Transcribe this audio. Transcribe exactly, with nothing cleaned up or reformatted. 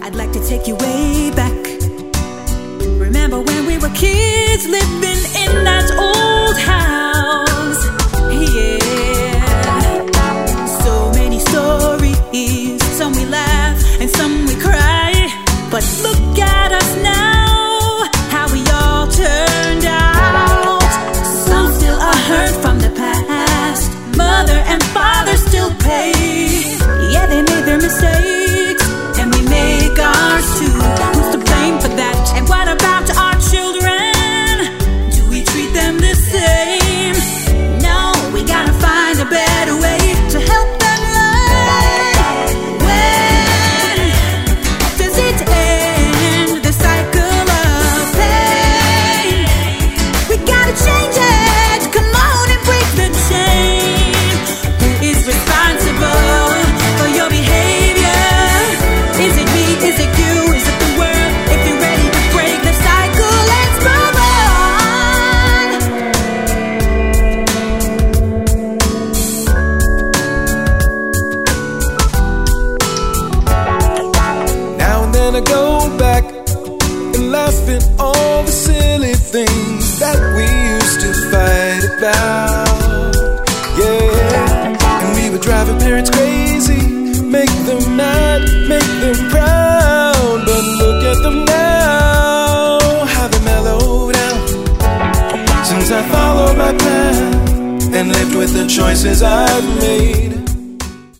I'd like to take you way back. Remember when we were kids living in that old house? Yeah. So many stories, some we laugh and some we cry. But look at us now, how we all turned out. Some still are hurt from the past. Mother and father still pay. Yeah, they made their mistakes, and we make ours too. Who's to blame for that? And what about our children? Do we treat them the same? No, we gotta find a better way to help them learn. When does it end, the cycle of pain? We gotta change it. Come on and break the chain. Who is responsible for your behavior? Is it me? Is it you? Is it the world? If you're ready to break the cycle, let's move on. Now and then I go back and laugh at all the silly things that we used to fight about. Yeah, and we would drive our parents crazy, make them mad, make them proud. But look at them now, how they mellowed out. Since I followed my path and lived with the choices I've made,